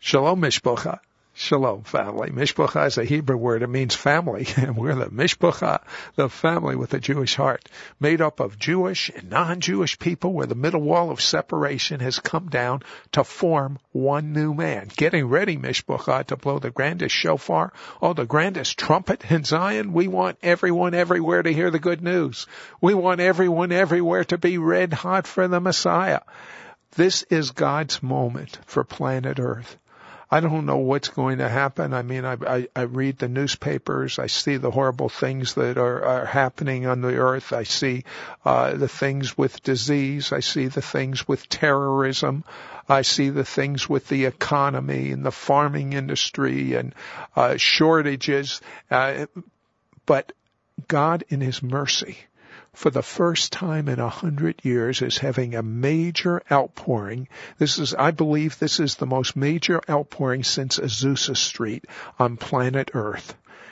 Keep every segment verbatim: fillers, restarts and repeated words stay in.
Shalom, Mishpacha. Shalom, family. Mishpacha is a Hebrew word. It means family. And we're the Mishpacha, the family with a Jewish heart, made up of Jewish and non-Jewish people where the middle wall of separation has come down to form one new man. Getting ready, Mishpacha, to blow the grandest shofar, or the grandest trumpet in Zion. We want everyone everywhere to hear the good news. We want everyone everywhere to be red hot for the Messiah. This is God's moment for planet Earth. I don't know what's going to happen. I mean, I, I, I read the newspapers. I see the horrible things that are, are happening on the earth. I see uh, the things with disease. I see the things with terrorism. I see the things with the economy and the farming industry and uh, shortages. Uh, but God, in His mercy, for the first time in a hundred years, is having a major outpouring. This is, I believe, this is the most major outpouring since Azusa Street on planet Earth.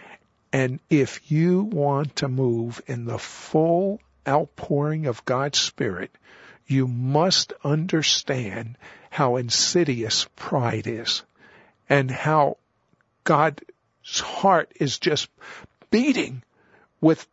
And if you want to move in the full outpouring of God's Spirit, you must understand how insidious pride is and how God's heart is just beating with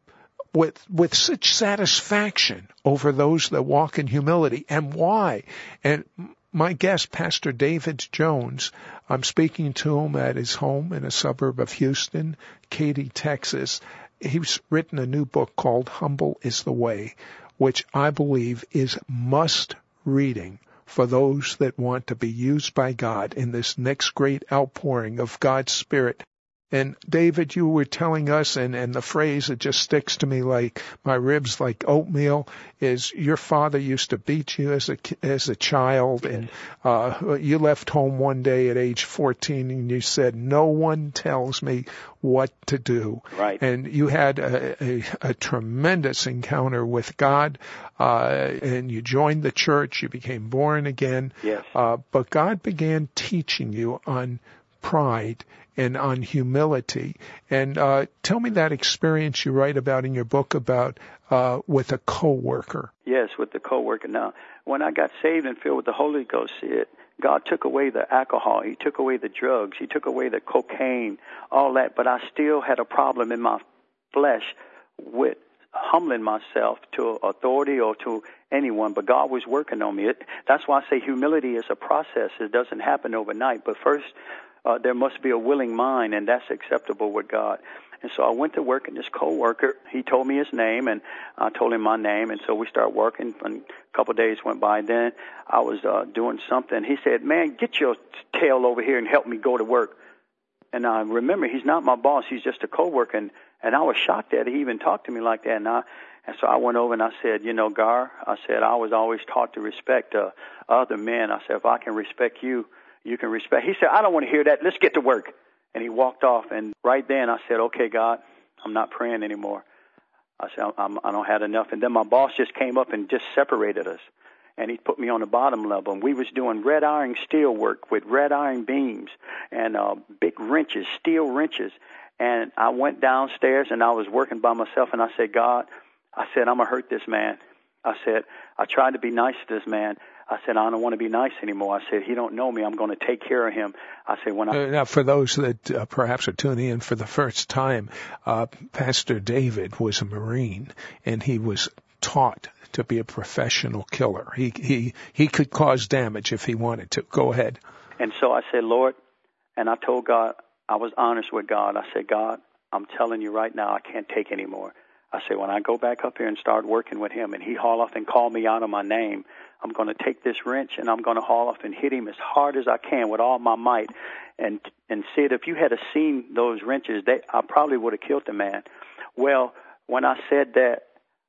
with with such satisfaction over those that walk in humility. And why? And my guest, Pastor David Jones, I'm speaking to him at his home in a suburb of Houston, Katy, Texas. He's written a new book called Humble is the Way, which I believe is must reading for those that want to be used by God in this next great outpouring of God's Spirit. And David, you were telling us, and, and the phrase that just sticks to me like my ribs, like oatmeal, is your father used to beat you as a as a child, and uh, you left home one day at age fourteen, and you said, "No one tells me what to do." Right. And you had a, a, a tremendous encounter with God, uh, and you joined the church. You became born again. Yes. Uh, but God began teaching you on pride and on humility. And uh, tell me that experience you write about in your book about uh, with a coworker. Yes, with the coworker. Now, when I got saved and filled with the Holy Ghost, it, God took away the alcohol. He took away the drugs. He took away the cocaine, all that. But I still had a problem in my flesh with humbling myself to authority or to anyone. But God was working on me. It, that's why I say humility is a process. It doesn't happen overnight. But first, Uh, there must be a willing mind, and that's acceptable with God. And so I went to work, and this coworker, he told me his name, and I told him my name, and so we started working. And a couple of days went by. Then I was uh, doing something. He said, "Man, get your tail over here and help me go to work." And I remember he's not my boss; he's just a coworker. And, and I was shocked that he even talked to me like that. And I, and so I went over and I said, "You know, Gar," I said, "I was always taught to respect uh, other men." I said, "If I can respect you, you can respect." He said, "I don't want to hear that. Let's get to work." And he walked off. And right then I said, "Okay, God, I'm not praying anymore." I said, I'm, I don't have enough. And then my boss just came up and just separated us. And he put me on the bottom level. And we was doing red iron steel work with red iron beams and uh, big wrenches, steel wrenches. And I went downstairs and I was working by myself. And I said, "God," I said, "I'm going to hurt this man." I said, "I tried to be nice to this man. I said, I don't want to be nice anymore." I said, "He don't know me. I'm going to take care of him." I said, when I... Uh, now, for those that uh, perhaps are tuning in for the first time, uh, Pastor David was a Marine, and he was taught to be a professional killer. He, he, he could cause damage if he wanted to. Go ahead. And so I said, "Lord," and I told God, I was honest with God. I said, "God, I'm telling you right now, I can't take anymore." I said, when I go back up here and start working with him and he haul off and call me out of my name, I'm going to take this wrench and I'm going to haul off and hit him as hard as I can with all my might. And and Sid, if you had seen those wrenches, they, I probably would have killed the man. Well, when I said that,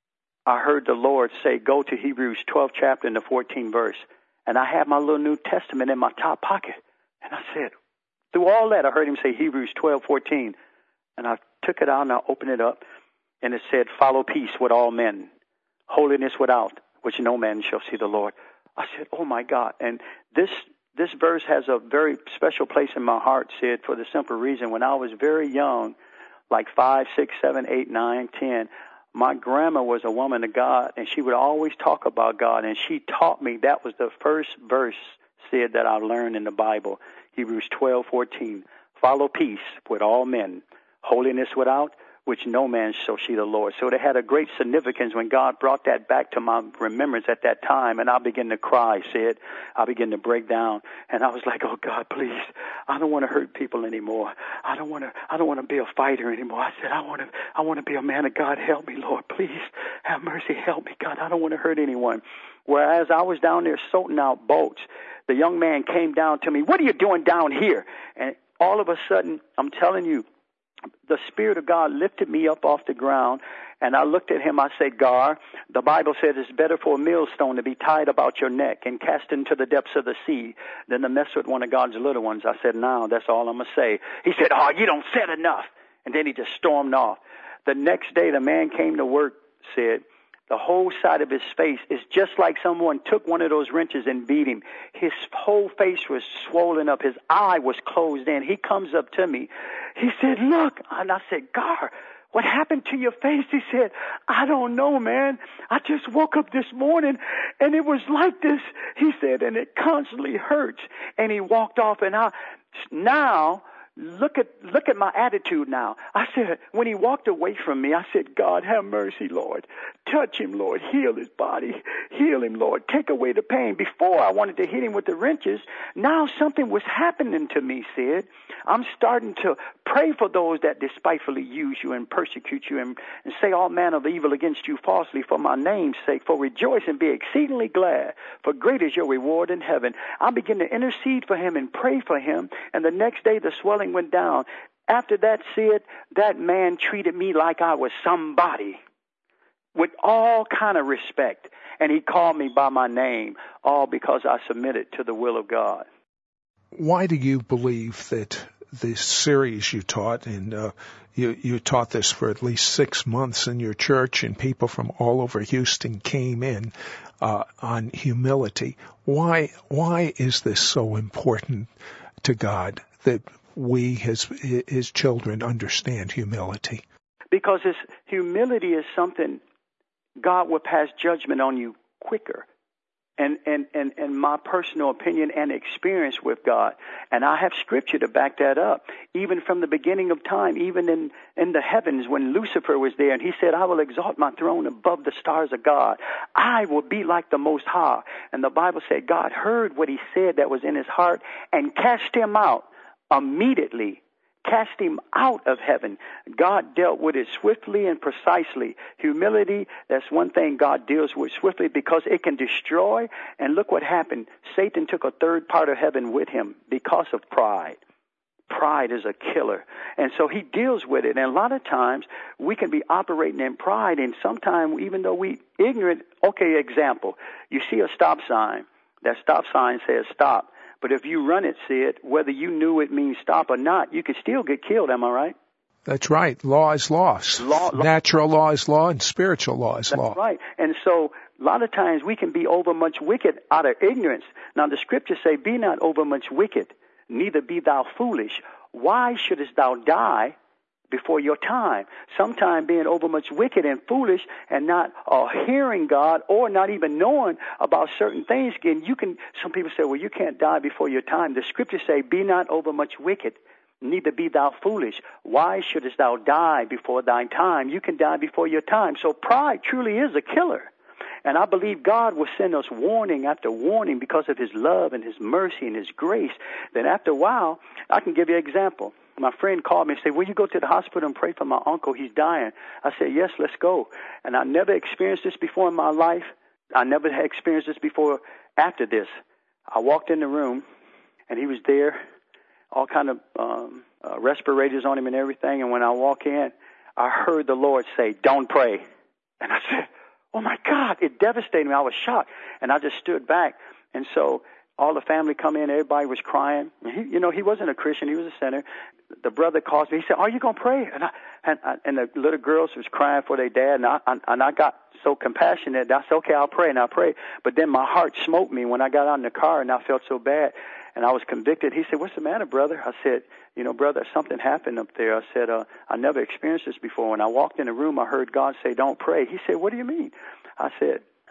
I heard the Lord say, "Go to Hebrews twelfth chapter and the fourteenth verse." And I had my little New Testament in my top pocket. And I said, through all that, I heard him say Hebrews twelve fourteen. And I took it out and I opened it up. And it said, "Follow peace with all men, holiness without, which no man shall see the Lord." I said, "Oh my God." And this this verse has a very special place in my heart, Sid, for the simple reason. When I was very young, like five, six, seven, eight, nine, ten, my grandma was a woman of God, and she would always talk about God. And she taught me that was the first verse said that I learned in the Bible. Hebrews twelve fourteen. Follow peace with all men, holiness without which no man shall see the Lord. So it had a great significance when God brought that back to my remembrance at that time, and I began to cry, said, I began to break down, and I was like, oh God, please, I don't want to hurt people anymore. I don't want to, I don't want to be a fighter anymore. I said, I want to, I want to be a man of God. Help me, Lord, please have mercy. Help me, God. I don't want to hurt anyone. Whereas I was down there sorting out boats, the young man came down to me. What are you doing down here? And all of a sudden, I'm telling you, the Spirit of God lifted me up off the ground, and I looked at him. I said, Gar, the Bible said it's better for a millstone to be tied about your neck and cast into the depths of the sea than to mess with one of God's little ones. I said, no, that's all I'm going to say. He said, oh, you don't said enough. And then he just stormed off. The next day, the man came to work, said, the whole side of his face is just like someone took one of those wrenches and beat him. His whole face was swollen up. His eye was closed in. He comes up to me. He said, look. And I said, Gar, what happened to your face? He said, I don't know, man. I just woke up this morning and it was like this. He said, and it constantly hurts. And he walked off, and I now... Look at look at my attitude now. I said, when he walked away from me, I said, God, have mercy, Lord. Touch him, Lord. Heal his body. Heal him, Lord. Take away the pain. Before, I wanted to hit him with the wrenches. Now something was happening to me, Sid. I'm starting to pray for those that despitefully use you and persecute you and, and say all manner of evil against you falsely for my name's sake. For rejoice and be exceedingly glad, for great is your reward in heaven. I begin to intercede for him and pray for him, and the next day the swelling went down. After that, Sid, that man treated me like I was somebody with all kind of respect, and he called me by my name, all because I submitted to the will of God. Why do you believe that this series you taught, and uh, you, you taught this for at least six months in your church, and people from all over Houston came in uh, on humility? Why why is this so important to God that we, his his children, understand humility? Because this humility is something God will pass judgment on you quicker. And, and, and, and my personal opinion and experience with God. And I have scripture to back that up. Even from the beginning of time, even in, in the heavens when Lucifer was there and he said, I will exalt my throne above the stars of God. I will be like the Most High. And the Bible said God heard what he said that was in his heart and cast him out immediately. Cast him out of heaven. God dealt with it swiftly and precisely. Humility, that's one thing God deals with swiftly because it can destroy. And look what happened. Satan took a third part of heaven with him because of pride. Pride is a killer. And so he deals with it. And a lot of times we can be operating in pride, and sometimes even though we ignorant, okay, example, you see a stop sign. That stop sign says stop. But if you run it, Sid, whether you knew it means stop or not, you could still get killed. Am I right? That's right. Law is law. law, law. Natural law is law, and spiritual law is That's law. That's right. And so a lot of times we can be over much wicked out of ignorance. Now the scriptures say, be not over much wicked, neither be thou foolish. Why shouldest thou die before your time? Sometime being over much wicked and foolish and not uh, hearing God or not even knowing about certain things. Again, you can. Some people say, well, you can't die before your time. The scriptures say, be not over much wicked, neither be thou foolish. Why shouldest thou die before thine time? You can die before your time. So pride truly is a killer. And I believe God will send us warning after warning because of his love and his mercy and his grace. Then after a while, I can give you an example. My friend called me and said, will you go to the hospital and pray for my uncle? He's dying. I said, yes, let's go. And I never experienced this before in my life. I never had experienced this before after this. I walked in the room, and he was there, all kind of um, uh, respirators on him and everything. And when I walk in, I heard the Lord say, don't pray. And I said, oh, my God, it devastated me. I was shocked. And I just stood back. And so all the family come in. Everybody was crying. He, you know, he wasn't a Christian. He was a sinner. The brother calls me. He said, are you going to pray? And I, and, I, and the little girls was crying for their dad. And I, and I got so compassionate that I said, okay, I'll pray. And I prayed. But then my heart smote me when I got out in the car, and I felt so bad. And I was convicted. He said, what's the matter, brother? I said, you know, brother, something happened up there. I said, uh, I never experienced this before. When I walked in the room, I heard God say, don't pray. He said, what do you mean? I said,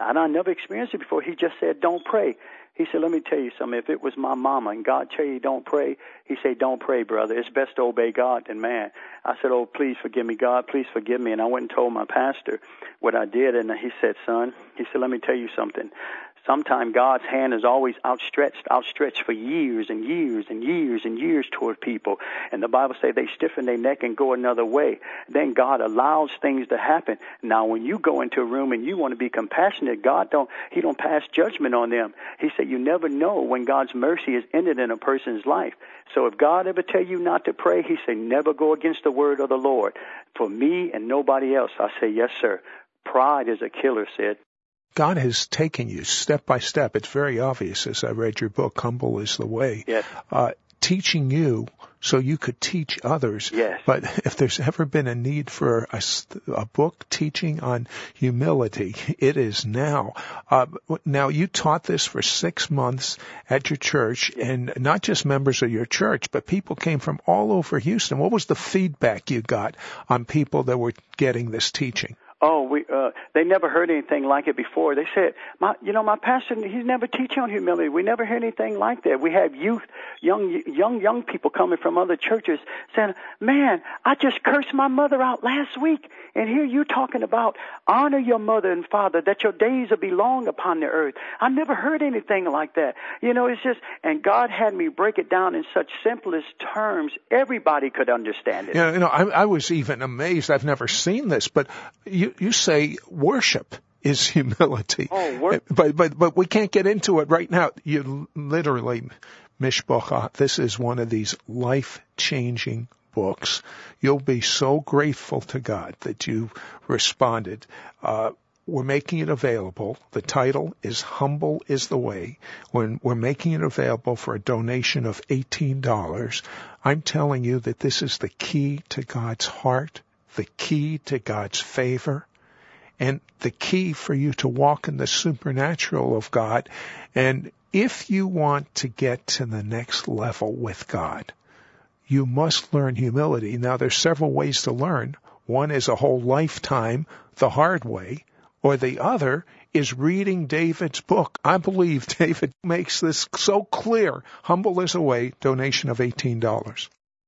and I never experienced it before. He just said, don't pray. He said, let me tell you something. If it was my mama and God tell you don't pray, he said, don't pray, brother. It's best to obey God than man. I said, oh, please forgive me, God. Please forgive me. And I went and told my pastor what I did. And he said, son, he said, let me tell you something. Sometimes God's hand is always outstretched, outstretched for years and years and years and years toward people. And the Bible says they stiffen their neck and go another way. Then God allows things to happen. Now, when you go into a room and you want to be compassionate, God don't, he don't pass judgment on them. He said you never know when God's mercy is ended in a person's life. So if God ever tell you not to pray, he said never go against the word of the Lord. For me and nobody else, I say, yes, sir. Pride is a killer, Sid. God has taken you step by step. It's very obvious as I read your book, Humble is the Way. Yes. Uh, teaching you so you could teach others. Yes. But if there's ever been a need for a, a book teaching on humility, it is now. Uh, now, you taught this for six months at your church, yes. And not just members of your church, but people came from all over Houston. What was the feedback you got on people that were getting this teaching? Oh, we, uh, they never heard anything like it before. They said, my, you know, my pastor, he's never teach on humility. We never heard anything like that. We have youth, young, young, young people coming from other churches saying, man, I just cursed my mother out last week. And here you talking about honor your mother and father, that your days will be long upon the earth. I never heard anything like that. You know, it's just, and God had me break it down in such simplest terms. Everybody could understand it. Yeah, you know, I, I was even amazed. I've never seen this, but you, you say worship is humility. Oh, worship. But, but, but we can't get into it right now. You literally, Mishpacha, this is one of these life-changing books. You'll be so grateful to God that you responded. Uh, we're making it available. The title is Humble is the Way. When we're making it available for a donation of eighteen dollars, I'm telling you that this is the key to God's heart, the key to God's favor, and the key for you to walk in the supernatural of God. And if you want to get to the next level with God, you must learn humility. Now, there's several ways to learn. One is a whole lifetime the hard way, or the other is reading David's book. I believe David makes this so clear. Humble is a Way, donation of eighteen dollars.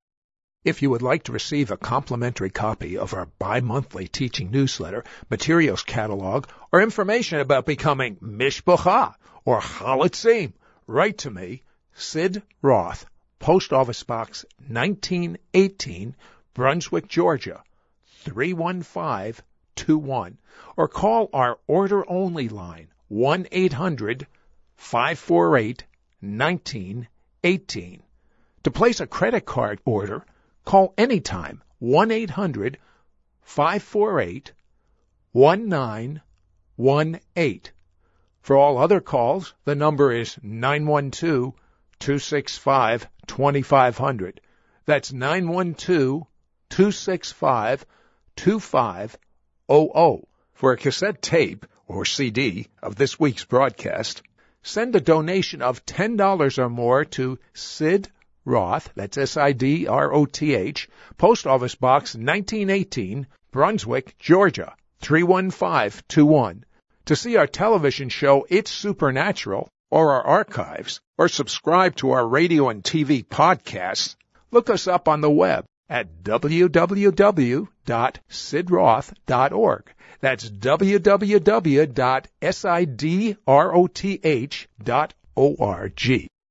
If you would like to receive a complimentary copy of our bi-monthly teaching newsletter, materials catalog, or information about becoming Mishpacha or Chalatzim, write to me, Sid Roth, Post Office Box nineteen eighteen, Brunswick, Georgia, three one five two one, or call our order-only line, one eight hundred five four eight nineteen eighteen. To place a credit card order, call anytime, one eight hundred five four eight one nine one eight. For all other calls, the number is nine one two two six five two five zero zero. That's nine one two two six five two five zero zero. For a cassette tape or C D of this week's broadcast, send a donation of ten dollars or more to Sid Roth, that's S I D R O T H, Post Office Box nineteen eighteen, Brunswick, Georgia, three one five two one. To see our television show, It's Supernatural, or our archives, or subscribe to our radio and T V podcasts, look us up on the web at w w w dot sid roth dot org. That's w w w dot sid roth dot org.